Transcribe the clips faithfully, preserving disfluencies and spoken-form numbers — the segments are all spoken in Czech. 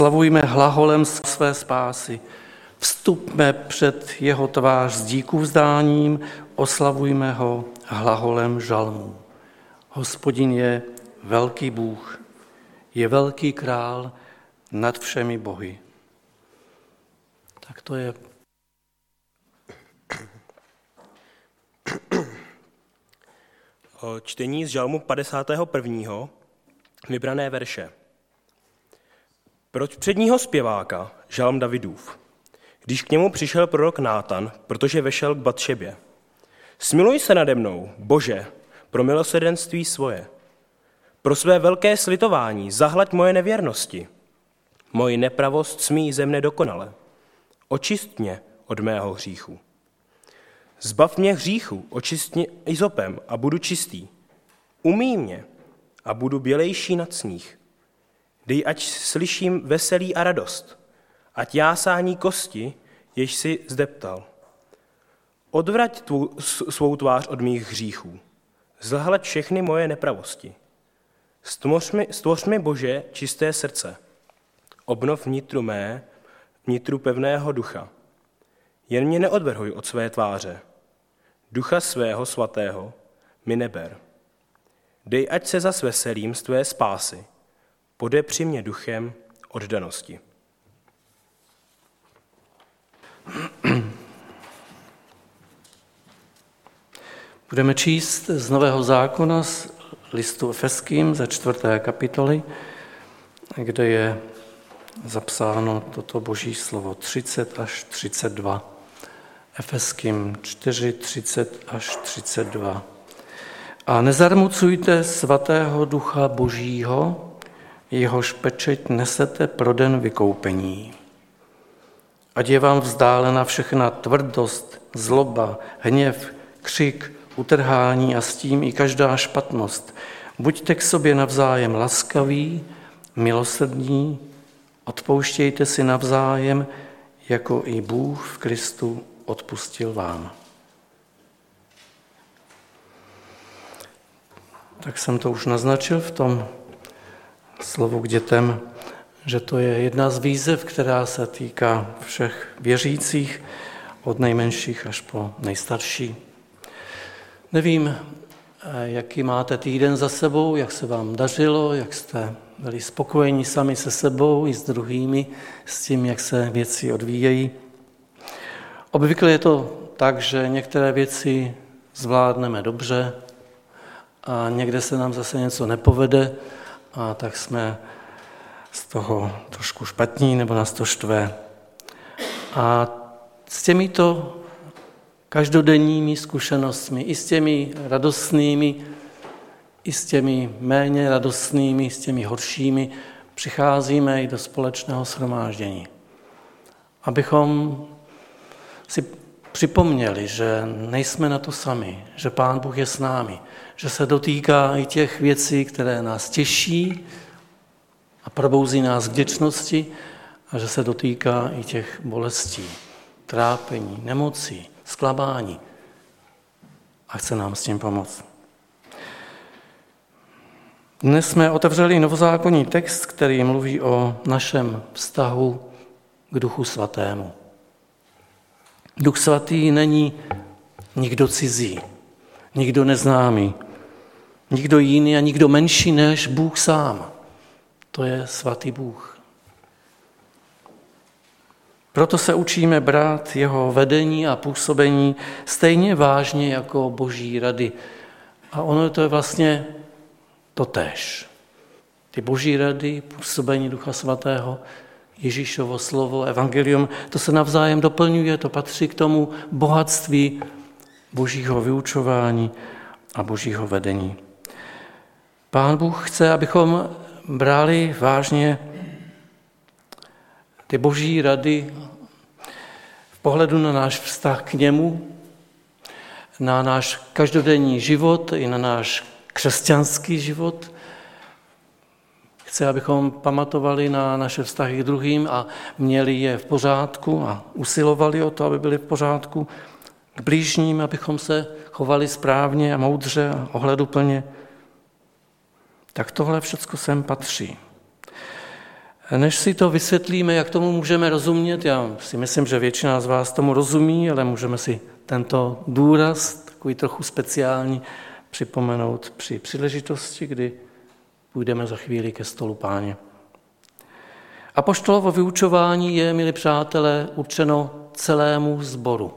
Oslavujme hlaholem své spásy. Vstupme před jeho tvář s díkuvzdáním, oslavujme ho hlaholem žalmů. Hospodin je velký Bůh, je velký král nad všemi bohy. Tak to je. Čtení z žalmu padesátého prvního vybrané verše. Pro předního zpěváka žalm Davidův. Když k němu přišel prorok Nátan, protože vešel k Batšebě. Smiluj se nade mnou, Bože, pro milosrdenství svoje. Pro své velké slitování zahlaď moje nevěrnosti. Moji nepravost smí ze mne dokonale. Očist mě od mého hříchu. Zbav mě hříchu, očist mě izopem a budu čistý. Umyj mě a budu bělejší nad sníh. Dej, ať slyším veselí a radost, ať jásání kosti, jež si zdeptal. Odvrať tvou, svou tvář od mých hříchů, zahlaď všechny moje nepravosti. Stvoř mi, stvoř mi, Bože, čisté srdce. Obnov vnitru mé, vnitru pevného ducha. Jen mě neodvrhuj od své tváře. Ducha svého svatého mi neber. Dej, ať se zas veselím z tvé spásy. Podepři mě duchem oddanosti. Budeme číst z Nového zákona z listu Efeským ze čtvrté kapitoly, kde je zapsáno toto boží slovo třicet až třicet dva. Efeským čtyři, třicet až třicet dva. A nezarmucujte svatého ducha božího, jehož pečeť nesete pro den vykoupení. Ať je vám vzdálena všechna tvrdost, zloba, hněv, křik, utrhání a s tím i každá špatnost. Buďte k sobě navzájem laskaví, milosrdní, odpouštějte si navzájem, jako i Bůh v Kristu odpustil vám. Tak jsem to už naznačil v tom slovu k dětem, že to je jedna z výzev, která se týká všech věřících, od nejmenších až po nejstarší. Nevím, jaký máte týden za sebou, jak se vám dařilo, jak jste byli spokojeni sami se sebou i s druhými, s tím, jak se věci odvíjejí. Obvykle je to tak, že některé věci zvládneme dobře a někde se nám zase něco nepovede a tak jsme z toho trošku špatní nebo nás to štve. A s těmito každodenními zkušenostmi, i s těmi radostnými, i s těmi méně radostnými, s těmi horšími, přicházíme i do společného shromáždění. Abychom si připomněli, že nejsme na to sami, že Pán Bůh je s námi, že se dotýká i těch věcí, které nás těší a probouzí nás k vděčnosti a že se dotýká i těch bolestí, trápení, nemocí, zklamání a chce nám s tím pomoct. Dnes jsme otevřeli novozákonní text, který mluví o našem vztahu k Duchu Svatému. Duch Svatý není nikdo cizí, nikdo neznámý, nikdo jiný a nikdo menší než Bůh sám. To je svatý Bůh. Proto se učíme brát jeho vedení a působení stejně vážně jako boží rady. A ono to je vlastně totéž. Ty boží rady, působení Ducha Svatého, Ježíšovo slovo, evangelium, to se navzájem doplňuje, to patří k tomu bohatství božího vyučování a božího vedení. Pán Bůh chce, abychom brali vážně ty boží rady v pohledu na náš vztah k němu, na náš každodenní život i na náš křesťanský život. Chce, abychom pamatovali na naše vztahy k druhým a měli je v pořádku a usilovali o to, aby byli v pořádku. K blížním, abychom se chovali správně a moudře a ohleduplně. Tak tohle všecko sem patří. Než si to vysvětlíme, jak tomu můžeme rozumět, já si myslím, že většina z vás tomu rozumí, ale můžeme si tento důraz, takový trochu speciální, připomenout při příležitosti, kdy půjdeme za chvíli ke stolu Páně. Apoštolovo vyučování je, milí přátelé, určeno celému sboru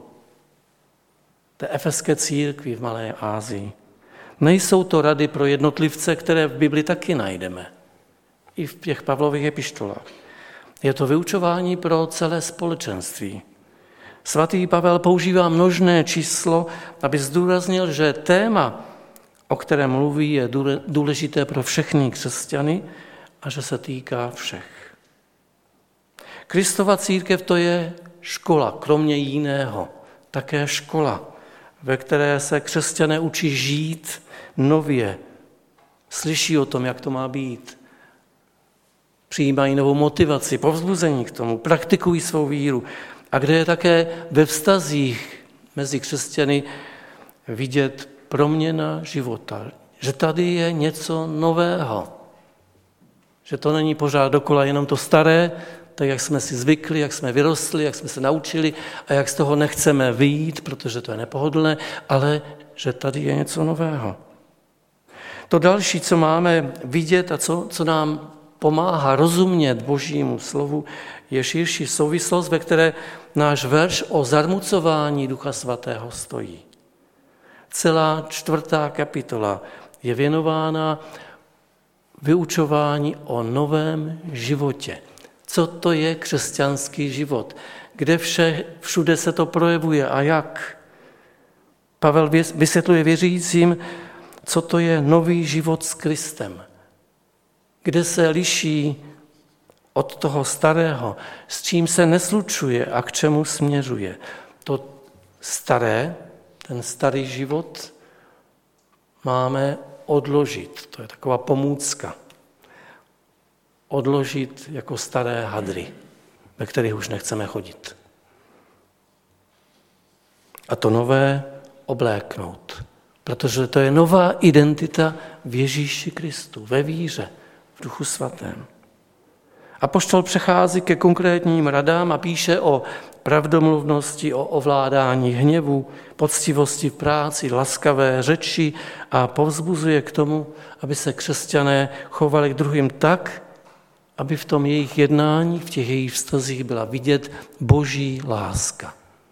té efeské církvi v Malé Asii. Nejsou to rady pro jednotlivce, které v Bibli taky najdeme, i v těch Pavlových epištolách. Je to vyučování pro celé společenství. Svatý Pavel používá množné číslo, aby zdůraznil, že téma, o kterém mluví, je důležité pro všechny křesťany a že se týká všech. Kristova církev to je škola, kromě jiného, také škola, ve které se křesťané učí žít nově, slyší o tom, jak to má být, přijímají novou motivaci, povzbuzení k tomu, praktikují svou víru a kde je také ve vztazích mezi křesťany vidět proměna života, že tady je něco nového, že to není pořád dokola jenom to staré, tak jak jsme si zvykli, jak jsme vyrostli, jak jsme se naučili a jak z toho nechceme vyjít, protože to je nepohodlné, ale že tady je něco nového. To další, co máme vidět a co, co nám pomáhá rozumět Božímu slovu, je širší souvislost, ve které náš verš o zarmucování Ducha Svatého stojí. Celá čtvrtá kapitola je věnována vyučování o novém životě. Co to je křesťanský život? Kde vše, všude se to projevuje a jak? Pavel vysvětluje věřícím, co to je nový život s Kristem. Kde se liší od toho starého, s čím se neslučuje a k čemu směřuje. To staré, ten starý život máme odložit. To je taková pomůcka. Odložit jako staré hadry, ve kterých už nechceme chodit. A to nové obléknout, protože to je nová identita v Ježíši Kristu, ve víře, v Duchu Svatém. Apoštol přechází ke konkrétním radám a píše o pravdomluvnosti, o ovládání hněvu, poctivosti v práci, laskavé řeči a povzbuzuje k tomu, aby se křesťané chovali k druhým tak, aby v tom jejich jednání, v těch jejich vztazích byla vidět Boží láska.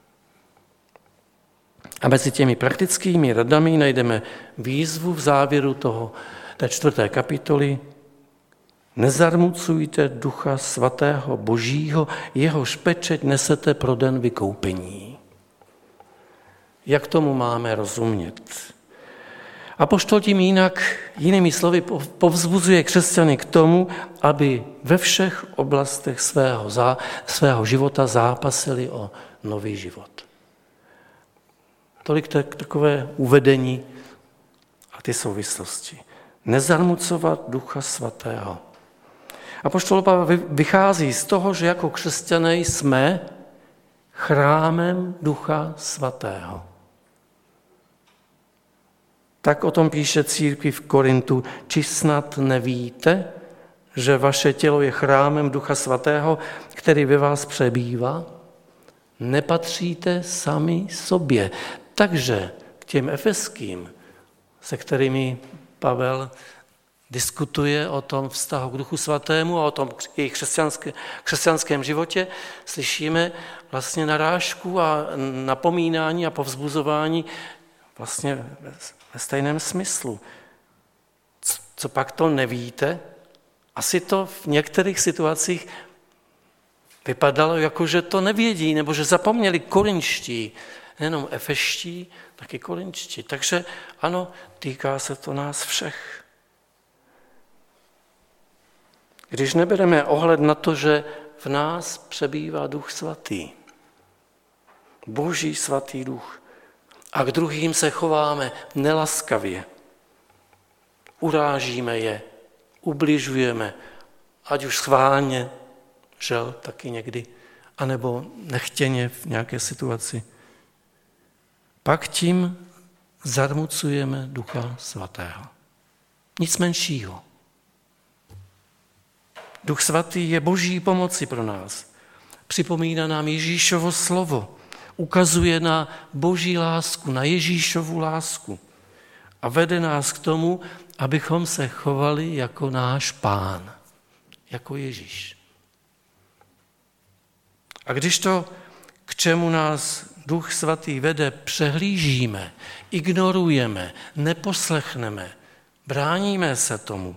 A mezi těmi praktickými radami najdeme výzvu v závěru toho, té čtvrté kapitoly. Nezarmucujte Ducha Svatého Božího, jehož pečeť nesete pro den vykoupení. Jak tomu máme rozumět? Apoštol tím jinak, jinými slovy, povzbuzuje křesťany k tomu, aby ve všech oblastech svého, zá, svého života zápasili o nový život. Tolik tak, takové uvedení a ty souvislosti. Nezarmucovat Ducha Svatého. Apoštol Pavel vychází z toho, že jako křesťané jsme chrámem Ducha Svatého. Tak o tom píše církvi v Korintu. Či snad nevíte, že vaše tělo je chrámem Ducha Svatého, který ve vás přebývá? Nepatříte sami sobě. Takže k těm efeským, se kterými Pavel diskutuje o tom vztahu k Duchu Svatému a o tom jejich křesťanské, křesťanském životě, slyšíme vlastně narážku a napomínání a povzbuzování vlastně ve stejném smyslu. Co pak to nevíte? Asi to v některých situacích vypadalo jako, že to nevědí, nebo že zapomněli korinští, nejenom efeští, taky korinští. Takže ano, týká se to nás všech. Když nebereme ohled na to, že v nás přebývá Duch Svatý, Boží svatý duch, a k druhým se chováme nelaskavě, urážíme je, ubližujeme, ať už schválně, žel taky někdy, anebo nechtěně v nějaké situaci, pak tím zarmucujeme Ducha Svatého. Nic menšího. Duch Svatý je boží pomoci pro nás. Připomíná nám Ježíšovo slovo. Ukazuje na boží lásku, na Ježíšovu lásku. A vede nás k tomu, abychom se chovali jako náš Pán, jako Ježíš. A když to, k čemu nás Duch Svatý vede, přehlížíme, ignorujeme, neposlechneme, bráníme se tomu,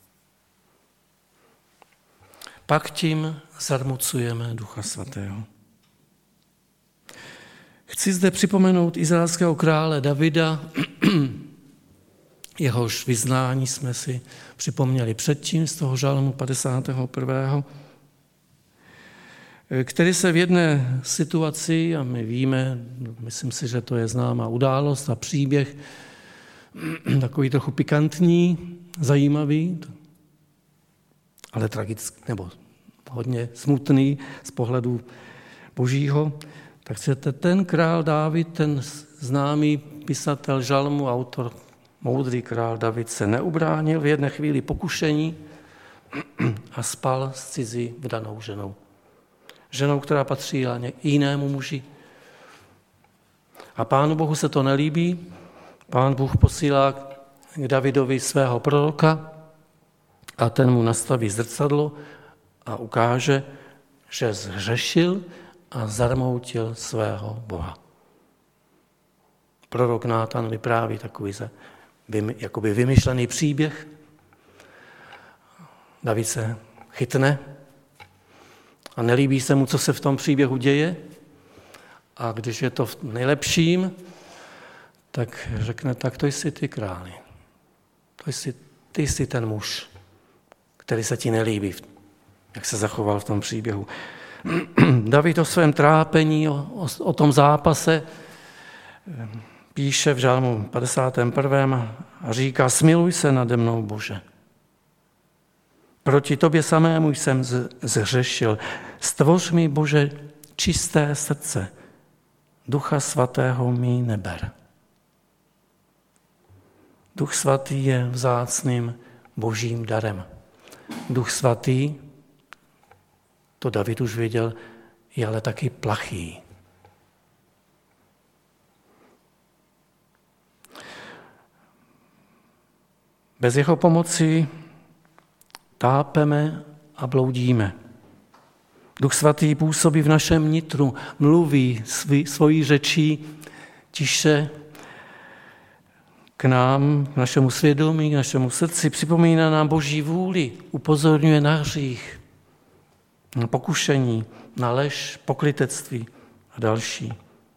pak tím zarmucujeme Ducha Svatého. Chci zde připomenout izraelského krále Davida, jehož vyznání jsme si připomněli předtím z toho žalmu padesátého prvého, který se v jedné situaci, a my víme, myslím si, že to je známá událost a příběh, takový trochu pikantní, zajímavý, ale tragický, nebo hodně smutný z pohledu božího, tak chcete, ten král Dávid, ten známý pisatel žalmu, autor, moudrý král David se neubránil v jedné chvíli pokušení a spal s cizí vdanou ženou. Ženou, která patřila jinému muži. A Pánu Bohu se to nelíbí. Pán Bůh posílá k Davidovi svého proroka a ten mu nastaví zrcadlo a ukáže, že zhřešil a zarmoutil svého Boha. Prorok Nátan vypráví takový jakoby vymyšlený příběh. David se chytne a nelíbí se mu, co se v tom příběhu děje. A když je to v nejlepším, tak řekne, tak to jsi ty králi. To jsi, ty jsi ten muž, který se ti nelíbí, jak se zachoval v tom příběhu. David o svém trápení, o, o, o tom zápase píše v žalmu padesátém prvém a říká, smiluj se nade mnou, Bože. Proti tobě samému jsem zhřešil. Stvoř mi, Bože, čisté srdce. Ducha Svatého mi neber. Duch Svatý je vzácným božím darem. Duch Svatý, to David už věděl, je ale taky plachý. Bez jeho pomoci tápeme a bloudíme. Duch Svatý působí v našem nitru, mluví svý, svojí řečí tiše k nám, k našemu svědomí, k našemu srdci, připomíná nám boží vůli, upozorňuje na hřích, na pokušení, na lež, pokrytectví a další.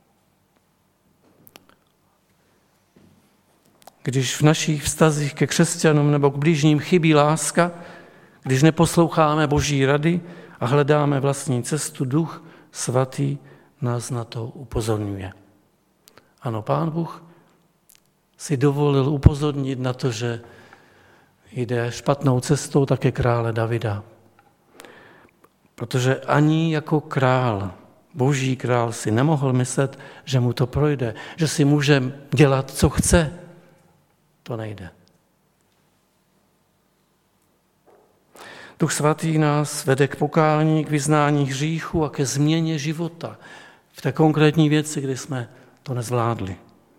Když v našich vztazích ke křesťanům nebo k bližním chybí láska, když neposloucháme boží rady a hledáme vlastní cestu, Duch Svatý nás na to upozorňuje. Ano, Pán Bůh si dovolil upozornit na to, že jde špatnou cestou také krále Davida. Protože ani jako král, boží král, si nemohl myslet, že mu to projde, že si může dělat, co chce. To nejde. Duch Svatý nás vede k pokání, k vyznání hříchu a ke změně života v té konkrétní věci, kdy jsme to nezvládli.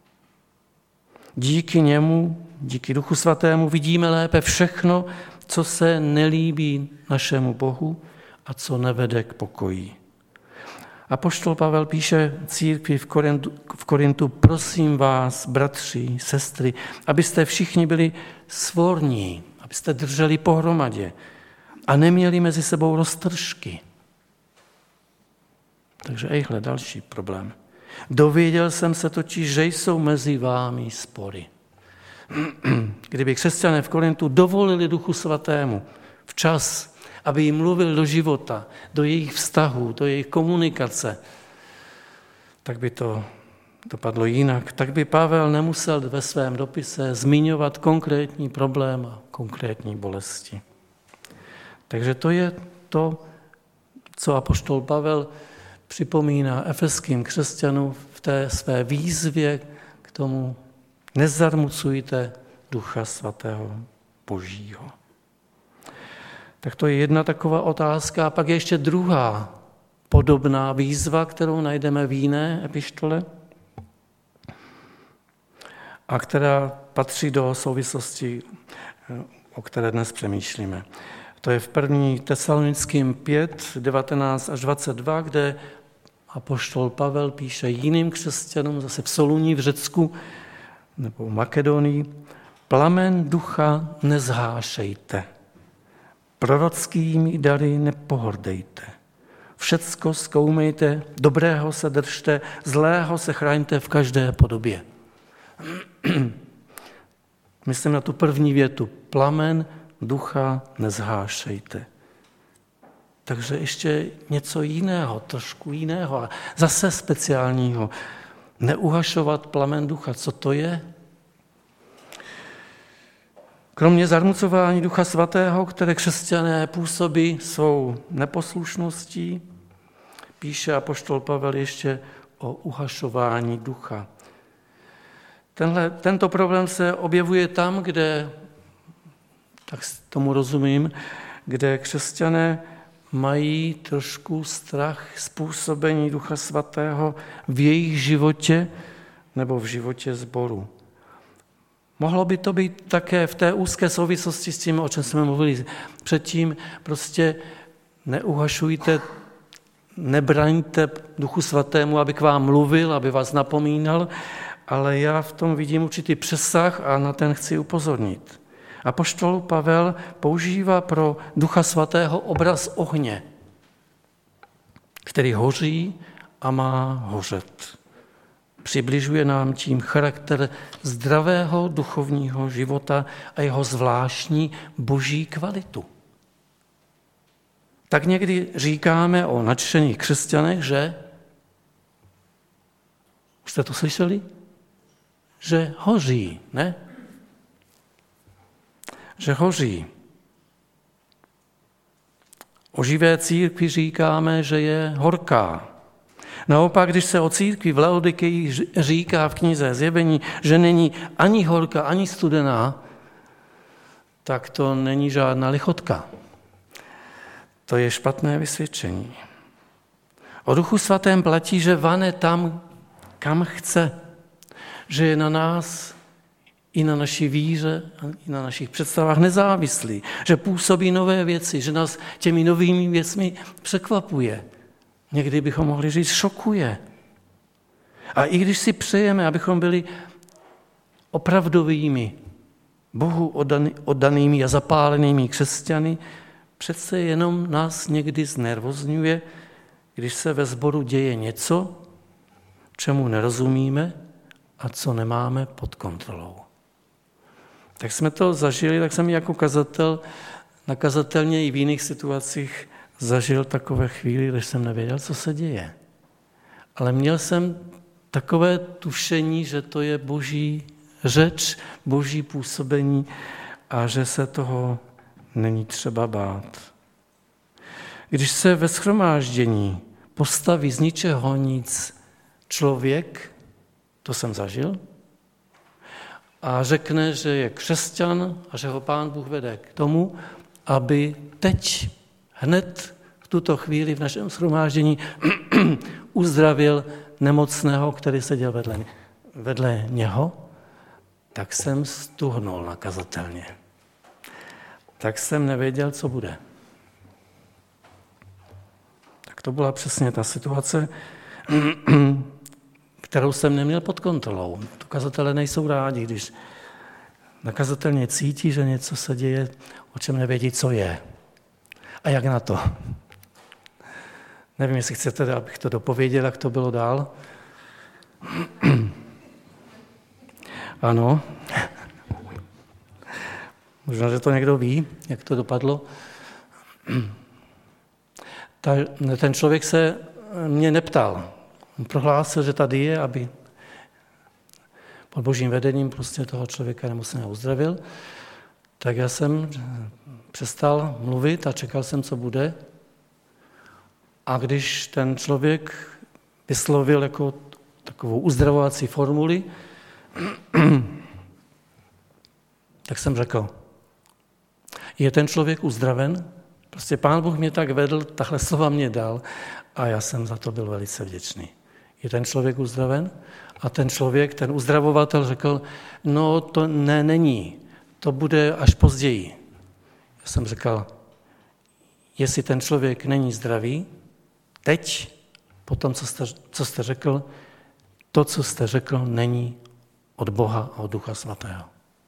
Díky němu, díky Duchu Svatému vidíme lépe všechno, co se nelíbí našemu Bohu a co nevede k pokoji. Apoštol Pavel píše církvi v Korintu, v Korintu, prosím vás, bratři, sestry, abyste všichni byli svorní, abyste drželi pohromadě a neměli mezi sebou roztržky. Takže ejhle, další problém. Dověděl jsem se totiž, že jsou mezi vámi spory. Kdyby křesťané v Korintu dovolili Duchu Svatému včas, aby jim mluvil do života, do jejich vztahů, do jejich komunikace, tak by to dopadlo jinak. Tak by Pavel nemusel ve svém dopise zmiňovat konkrétní problém a konkrétní bolesti. Takže to je to, co apoštol Pavel připomíná efeským křesťanům v té své výzvě k tomu nezarmucujte Ducha Svatého Božího. Tak to je jedna taková otázka. A pak je ještě druhá podobná výzva, kterou najdeme v jiné epištole a která patří do souvislosti, o které dnes přemýšlíme. To je v první Tesalonickým pět, devatenáct až dvacet dva, kde apoštol Pavel píše jiným křesťanům, zase v Soluní v Řecku nebo v Makedonii: plamen ducha nezhášejte, prorockými dary nepohordejte, všecko zkoumejte, dobrého se držte, zlého se chraňte v každé podobě. Myslím na tu první větu. Plamen ducha nezhášejte. Takže ještě něco jiného, trošku jiného a zase speciálního. Neuhašovat plamen ducha. Co to je? Kromě zarmucování Ducha Svatého, které křesťané působí svou neposlušností, píše apoštol Pavel ještě o uhašování ducha. Tenhle, tento problém se objevuje tam, kde, tak tomu rozumím, kde křesťané mají trošku strach z působení Ducha Svatého v jejich životě nebo v životě sboru. Mohlo by to být také v té úzké souvislosti s tím, o čem jsme mluvili předtím. Prostě neuhašujte, nebraňte Duchu Svatému, aby k vám mluvil, aby vás napomínal, ale já v tom vidím určitý přesah a na ten chci upozornit. Apoštol Pavel používá pro Ducha Svatého obraz ohně, který hoří a má hořet. Přibližuje nám tím charakter zdravého duchovního života a jeho zvláštní boží kvalitu. Tak někdy říkáme o nadšených křesťanech, že, jste to slyšeli? Že hoří, ne? Že hoří. O živé církvi říkáme, že je horká. Naopak, když se o církvi v Laodikeji říká v knize Zjevení, že není ani horká, ani studená, tak to není žádná lichotka. To je špatné vysvědčení. O Duchu Svatém platí, že vane tam, kam chce. Že je na nás i na naší víře, i na našich představách nezávislý. Že působí nové věci, že nás těmi novými věcmi překvapuje. Někdy bychom mohli říct, šokuje. A i když si přejeme, abychom byli opravdovými, Bohu oddanými a zapálenými křesťany, přece jenom nás někdy znervozňuje, když se ve sboru děje něco, čemu nerozumíme a co nemáme pod kontrolou. Tak jsme to zažili, tak jsem jako kazatel, nakazatelně i v jiných situacích zažil takové chvíli, když jsem nevěděl, co se děje. Ale měl jsem takové tušení, že to je boží řeč, boží působení a že se toho není třeba bát. Když se ve shromáždění postaví z ničeho nic člověk, to jsem zažil, a řekne, že je křesťan a že ho Pán Bůh vede k tomu, aby teď, hned v tuto chvíli v našem shromáždění uzdravil nemocného, který seděl vedle, vedle něho, tak jsem stuhnul nakazatelně. Tak jsem nevěděl, co bude. Tak to byla přesně ta situace, kterou jsem neměl pod kontrolou. Kazatelé nejsou rádi, když nakazatelně cítí, že něco se děje, o čem nevědí, co je. A jak na to? Nevím, jestli chcete, abych to dopověděl, jak to bylo dál. Ano. Možná, že to někdo ví, jak to dopadlo. Ta, ten člověk se mě neptal. On prohlásil, že tady je, aby pod božím vedením prostě toho člověka nemocného uzdravil. Tak já jsem přestal mluvit a čekal jsem, co bude. A když ten člověk vyslovil jako takovou uzdravovací formuli, tak jsem řekl, je ten člověk uzdraven? Prostě Pán Bůh mě tak vedl, tahle slova mě dal a já jsem za to byl velice vděčný. Je ten člověk uzdraven? A ten člověk, ten uzdravovatel řekl, no to ne, není, to bude až později. Já jsem řekl, jestli ten člověk není zdravý, teď, po tom, co jste, co jste řekl, to, co jste řekl, není od Boha a od Ducha Svatého.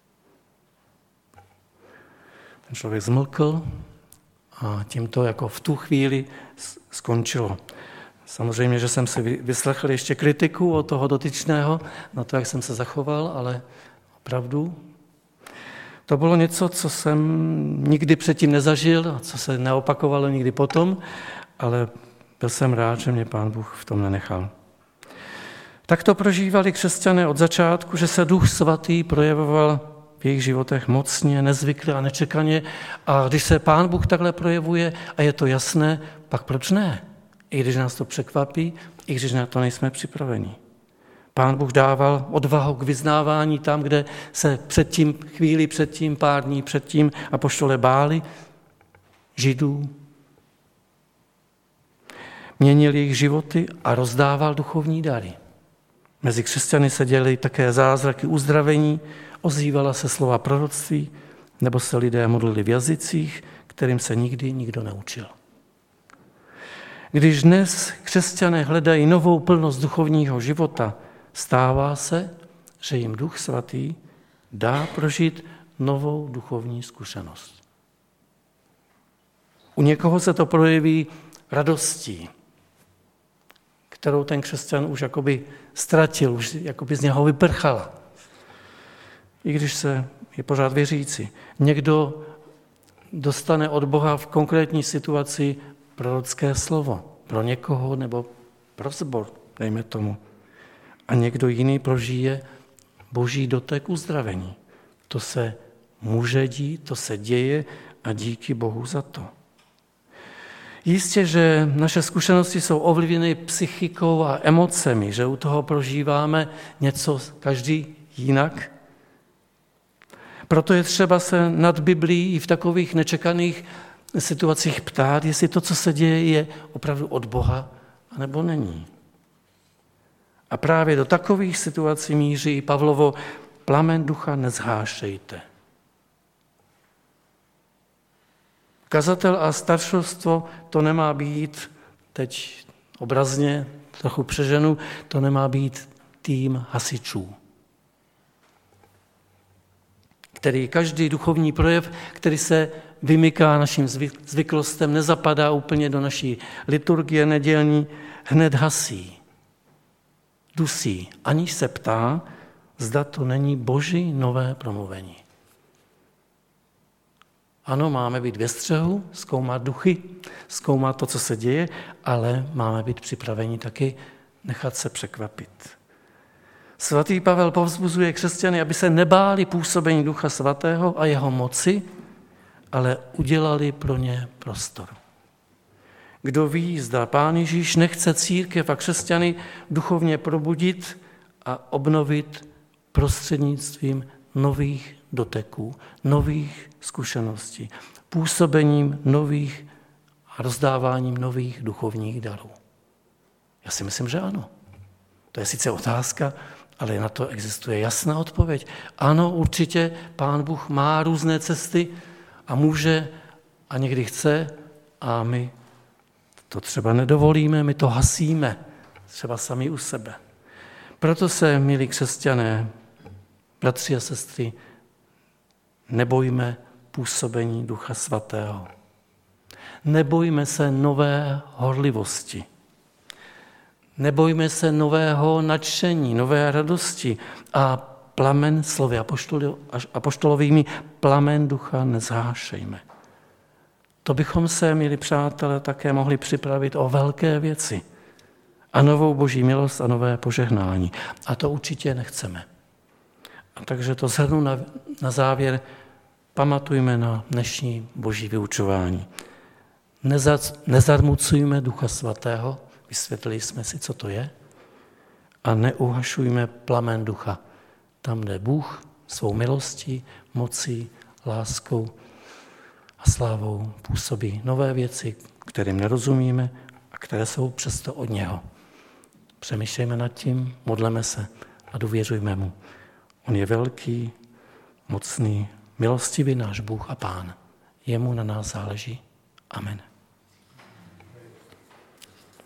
Ten člověk zmlkl a tím to jako v tu chvíli skončilo. Samozřejmě, že jsem si vyslechl ještě kritiku od toho dotyčného na to, jak jsem se zachoval, ale opravdu to bylo něco, co jsem nikdy předtím nezažil a co se neopakovalo nikdy potom, ale byl jsem rád, že mě Pán Bůh v tom nenechal. Tak to prožívali křesťané od začátku, že se Duch Svatý projevoval v jejich životech mocně, nezvykle a nečekaně. A když se Pán Bůh takhle projevuje a je to jasné, pak proč ne? I když nás to překvapí, i když na to nejsme připraveni. Pán Bůh dával odvahu k vyznávání tam, kde se předtím, chvíli předtím, pár dní předtím apoštole báli Židů. Měnil jejich životy a rozdával duchovní dary. Mezi křesťany se děly také zázraky uzdravení, ozývala se slova proroctví, nebo se lidé modlili v jazycích, kterým se nikdy nikdo neučil. Když dnes křesťané hledají novou plnost duchovního života, stává se, že jim Duch Svatý dá prožít novou duchovní zkušenost. U někoho se to projeví radostí, kterou ten křesťan už jakoby ztratil, už jakoby z něho vyprchala. I když se je pořád věřící. Někdo dostane od Boha v konkrétní situaci prorocké slovo pro někoho nebo pro sbor, dejme tomu. A někdo jiný prožije boží dotek uzdravení. To se může dít, to se děje a díky Bohu za to. Jistě, že naše zkušenosti jsou ovlivněny psychikou a emocemi, že u toho prožíváme něco každý jinak. Proto je třeba se nad Biblií i v takových nečekaných situacích ptát, jestli to, co se děje, je opravdu od Boha, anebo není. A právě do takových situací míří Pavlovo plamen ducha nezhášejte. Kazatel a staršovstvo to nemá být, teď obrazně trochu přeženu, to nemá být tým hasičů, který každý duchovní projev, který se vymyká našim zvyklostem, nezapadá úplně do naší liturgie nedělní, hned hasí, dusí, aniž se ptá, zda to není boží nové promluvení. Ano, máme být ve střehu, zkoumat duchy, zkoumat to, co se děje, ale máme být připraveni taky nechat se překvapit. Svatý Pavel povzbuzuje křesťany, aby se nebáli působení Ducha Svatého a jeho moci, ale udělali pro ně prostor. Kdo ví, zda Pán Ježíš nechce církev a křesťany duchovně probudit a obnovit prostřednictvím nových doteků, nových zkušeností, působením nových a rozdáváním nových duchovních darů. Já si myslím, že ano. To je sice otázka, ale na to existuje jasná odpověď. Ano, určitě Pán Bůh má různé cesty a může a někdy chce a my to třeba nedovolíme, my to hasíme, třeba sami u sebe. Proto se, milí křesťané, bratři a sestry, nebojme působení Ducha Svatého. Nebojme se nové horlivosti. Nebojme se nového nadšení, nové radosti a plamen slovy apoštolovými, plamen ducha nezhášejme. To bychom se, milí přátelé, také mohli připravit o velké věci a novou boží milost a nové požehnání. A to určitě nechceme. A takže to shrnu na, na závěr, pamatujme na dnešní boží vyučování. Neza, nezarmucujme Ducha Svatého, vysvětlili jsme si, co to je, a neuhašujme plamen ducha. Tam, kde Bůh svou milostí, mocí, láskou a slávou působí nové věci, kterým nerozumíme a které jsou přesto od něho. Přemýšlejme nad tím, modleme se a důvěřujme mu. On je velký, mocný, milostivý náš Bůh a Pán. Jemu na nás záleží. Amen.